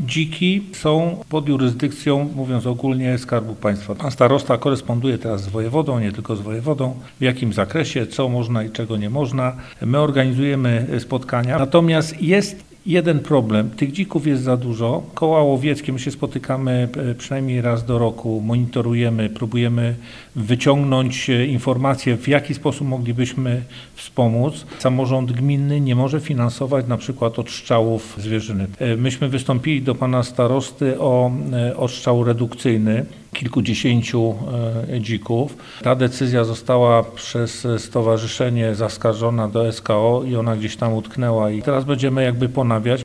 Dziki są pod jurysdykcją, mówiąc ogólnie, Skarbu Państwa. Pan starosta koresponduje teraz z wojewodą, nie tylko z wojewodą, w jakim zakresie, co można i czego nie można. My organizujemy spotkania, natomiast jest jeden problem. Tych dzików jest za dużo. Koła łowieckie, my się spotykamy przynajmniej raz do roku, monitorujemy, próbujemy wyciągnąć informacje, w jaki sposób moglibyśmy wspomóc. Samorząd gminny nie może finansować na przykład odstrzałów zwierzyny. Myśmy wystąpili do pana starosty o odstrzał redukcyjny kilkudziesięciu dzików. Ta decyzja została przez stowarzyszenie zaskarżona do SKO i ona gdzieś tam utknęła i teraz będziemy ponawiać.